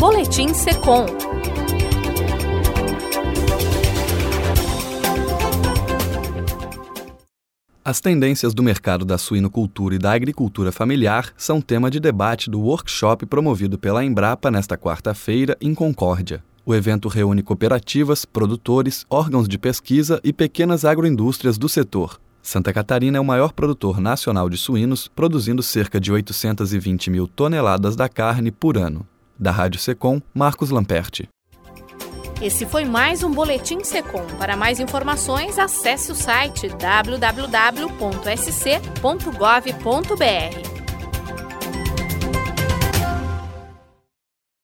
Boletim Secom. As tendências do mercado da suinocultura e da agricultura familiar são tema de debate do workshop promovido pela Embrapa nesta quarta-feira em Concórdia. O evento reúne cooperativas, produtores, órgãos de pesquisa e pequenas agroindústrias do setor. Santa Catarina é o maior produtor nacional de suínos, produzindo cerca de 820 mil toneladas da carne por ano. Da Rádio Secom, Marcos Lamperti. Esse foi mais um Boletim Secom. Para mais informações, acesse o site www.sc.gov.br.